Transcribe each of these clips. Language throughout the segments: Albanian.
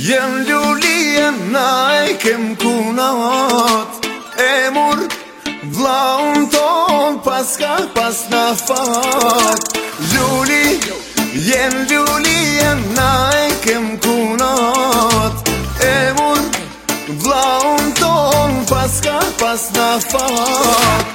Jem lulije na e kem kunat Emur vlaun ton paska pas na fat Luli, jem lulije na e kem kunat Emur vlaun ton paska pas na fat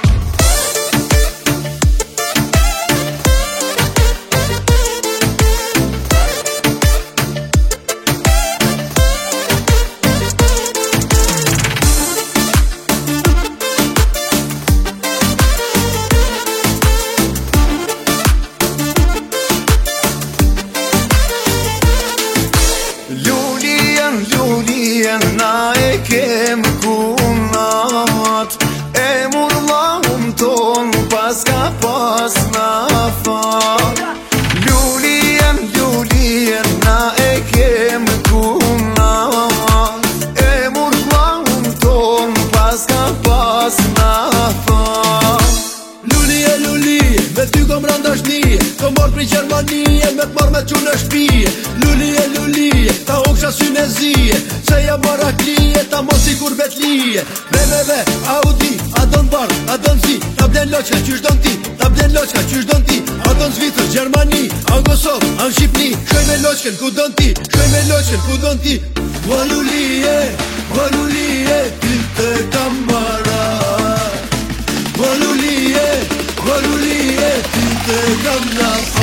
Na e kem kunat Emur lahum ton paska pas na fat Lulien, lulien na e kem kunat Emur lahum ton paska pas na fat Lulie, lulie, me ty kom randashnie Kom marrë pri Gjermanie, me t'marrë me t'qu në shpije Lulie, lulie, ta uksha syne zije Se jam maraklie, ta mos si kur betlije BMW, Audi, a don bar, a don zi Ta blen loqka, qysh don ti, ta blen loqka, qysh don ti A don Zvicër, Gjermani, a në Kosovë, a në Shqipni Shkoj me loqken, ku don ti, shkoj me loqken, ku don ti Wa lulie, ti te kam marat Wa lulie, ti te kam nat